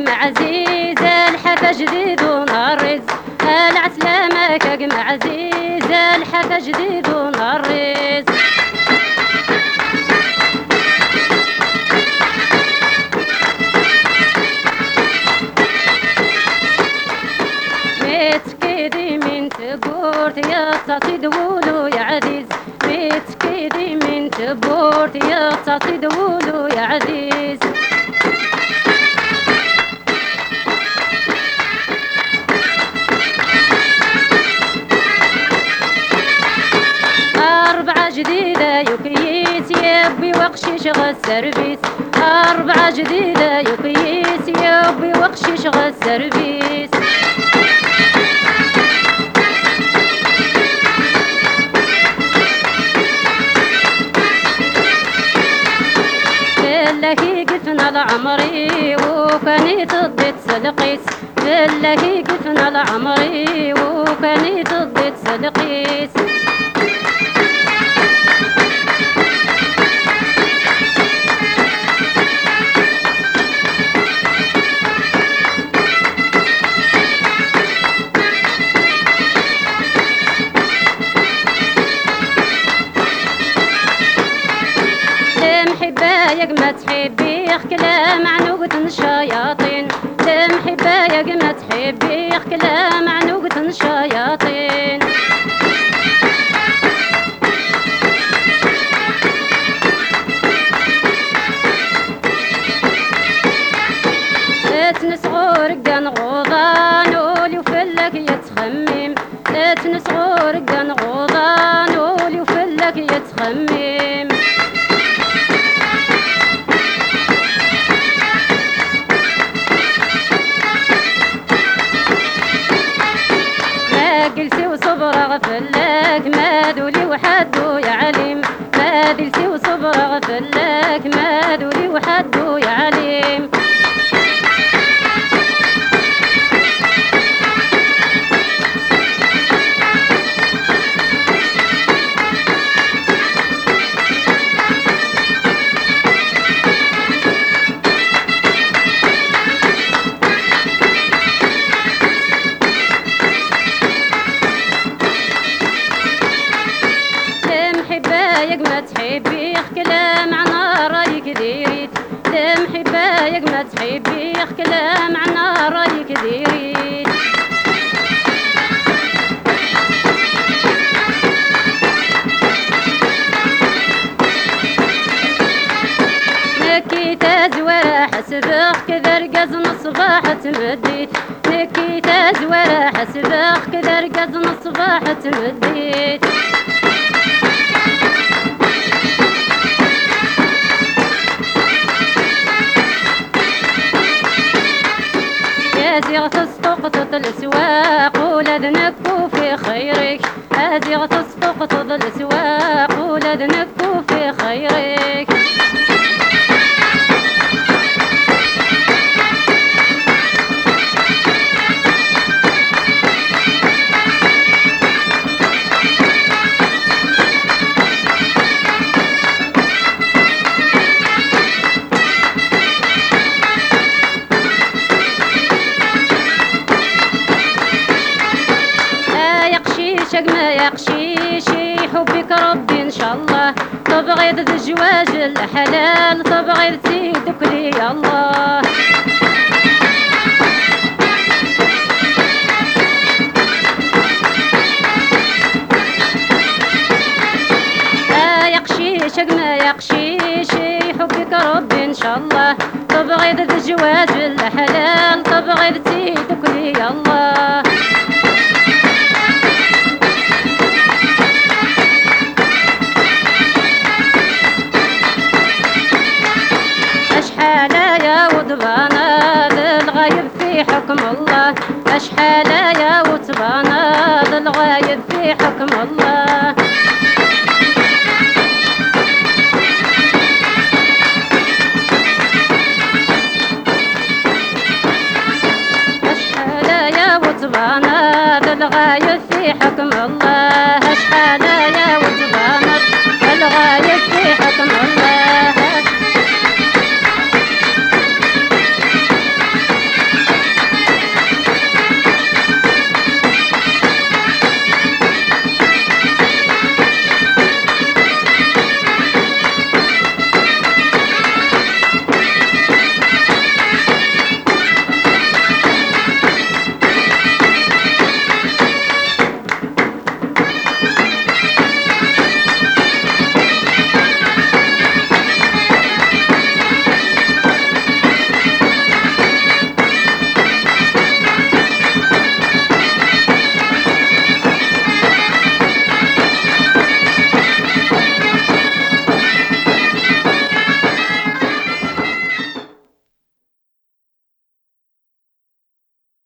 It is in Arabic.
قم عزيز الحفا جديد ونهرز العسلامة قم عزيز الحفا جديد ونهرز متكيدي من تبورت يا تعطي دولو يا عزيز متكيدي من تبورت يا تعطي دولو يا عزيز أربعة جديدة يكيس يبي وقشيش غالسرفيس أربعة جديدة يكيس يبي وقشيش غالسرفيس فلاكي قفنا لعمري وكاني ضدي تسلقيس فلاكي قفنا لعمري وكاني ضدي تسلقيس محبايق ما تحبيخ كلام عنوقة الشياطين محبايق ما تحبيخ كلام عنوقة الشياطين تنسغور قان غوضان ولي وفلك يتخمم تنسغور قان غوضان ولي وفلك يتخمم قلتي وصبر غفلك ما دولي وحدو يا عليم ما دلتي وصبر غفلك ما دولي وحدو يا عليم ما تحبيخ كلام عنا رايك ديريت محبايق ما تحبيخ كلام عنا رايك ديريت نكيت زوارا حسبخ كذا رقاز الصباح تمديت نكيت زوارا حسبخ كذا رقاز الصباح تمديت هذه تصدق الاسواق ولا ذنكو في خيرك هذه تصدق الاسواق ولا ذنكو في خيرك ما يقشيشي حبك ربي ان شاء الله تبغي الزواج الحلال تبغي تزيدك لي يا الله يقشيشك ما يقشيشي حبك ربي ان شاء الله تبغي الزواج الحلال تبغي تزيدك لي يا الله يا وطبانا للغايب في حكم الله أشحال يا وطبانا للغايب في حكم الله أشحال يا وطبانا للغايب في حكم الله